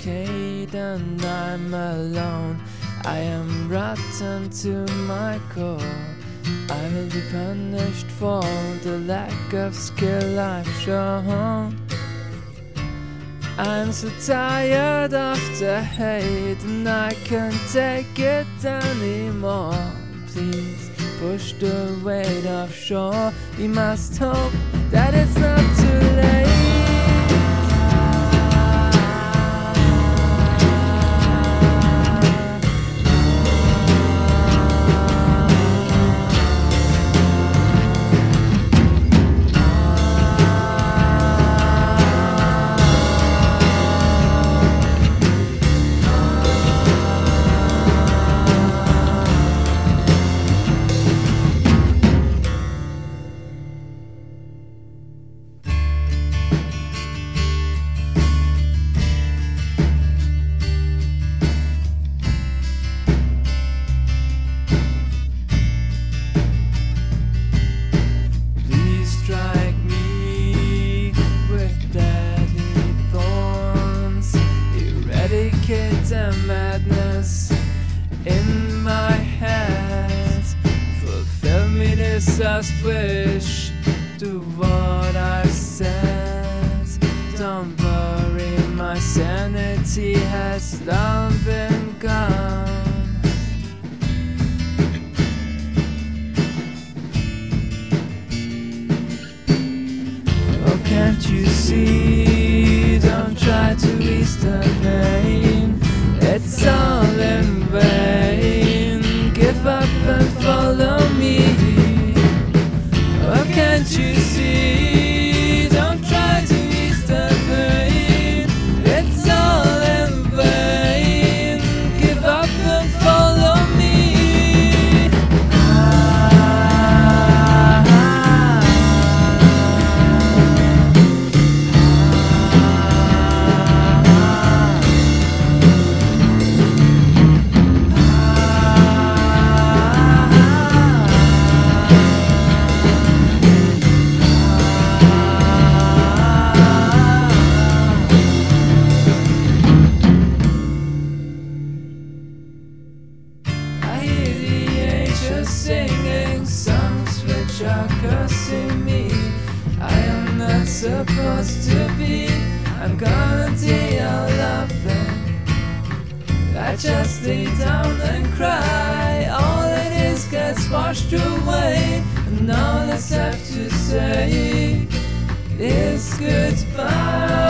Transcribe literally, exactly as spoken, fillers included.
barricade and I'm alone. I am rotten to my core. I will be punished for the lack of skill I've shown. I'm so tired of the hate and I can't take it anymore. Please push the weight offshore. We must hope that it's not too late. And madness in my head. Fulfill me this last wish. Do what I said. Don't worry, my sanity has long been gone. Oh, can't you see? Don't try to ease the pain. It's all in vain. Give up and follow me. Oh, can't you see? Don't try to ease the pain. It's all in vain. Give up and follow me. Ah, ah, ah. Singing songs which are cursing me. I am not supposed to be. I'm gonna deal laughing. I just lay down and cry. All it is gets washed away, and all that's left to say is goodbye.